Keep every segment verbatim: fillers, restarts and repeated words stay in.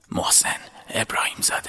محسن ابراهیم زاده.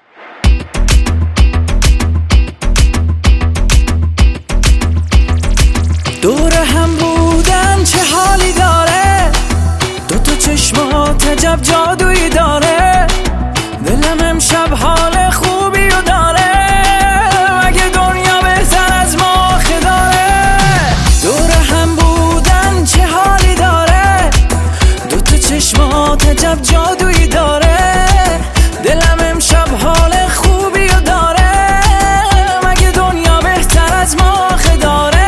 دور هم بودن چه حالی داره، دو تا چشمات عجب جادویی داره، دلم امشب حال خوبی رو داره، مگه دنیا بهتر از ما آخه داره. دور هم بودن چه حالی داره، دو تا چشمات عجب جادویی داره، دلم امشب حال خوبی رو داره، مگه دنیا بهتر از ما آخه داره.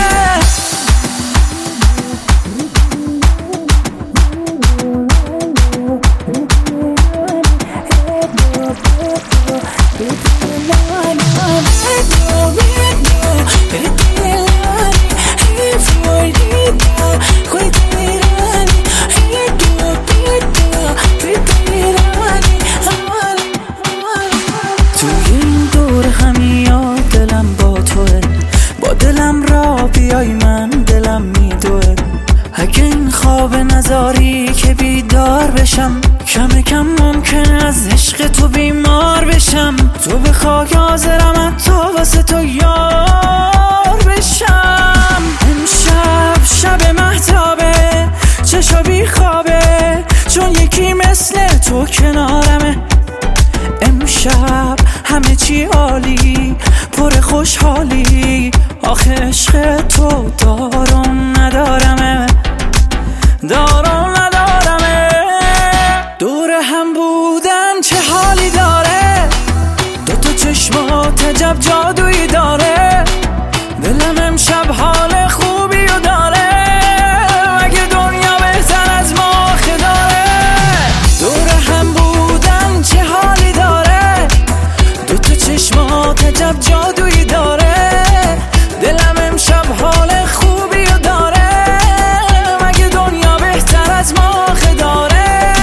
توی این دور همیاد دلم با توه، با دلم را بیای من دلم میدوه، اگه این خواب نزاری که بیدار بشم، کم کم ممکنه از عشق تو بیمار بشم، تو بخوای حاضرم حتی واسه تو یار بشم. امشب شب مهتابه، چشا بی خوابه، چون یکی مثل تو کنارمه. امشب همه چی عالی، پر خوشحالی، آخه عشق تو دارم ندارمه، دارم ندارمه. دور هم بودن چه حالی داره، دو تا چشمات عجب جادویی داره، دلم امشب حال خوبی رو داره، مگه دنیا بهتر از ما آخه داره. دور هم بودن چه حالی داره، دو تا چشمات عجب جادویی داره، دلم امشب حال خوبی رو داره، مگه دنیا بهتر از ما آخه داره.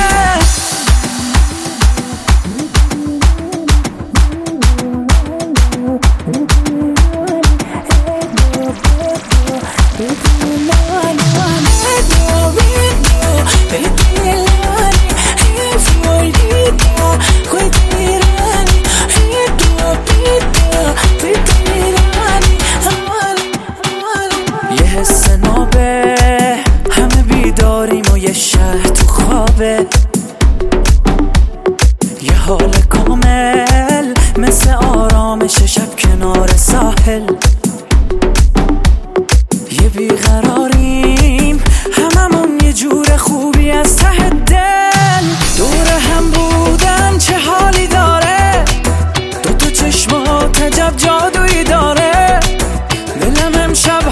یه حس نابه، همه بیداریم و یه شهر تو خوابه، یه حال کامل مثل آرامش شب کنار ساحل، یه بیقراریم هممون یه جور خوبی از ته دل. دور هم بودن چه حالی داره، دو تا چشمات عجب جادویی داره، دلم امشب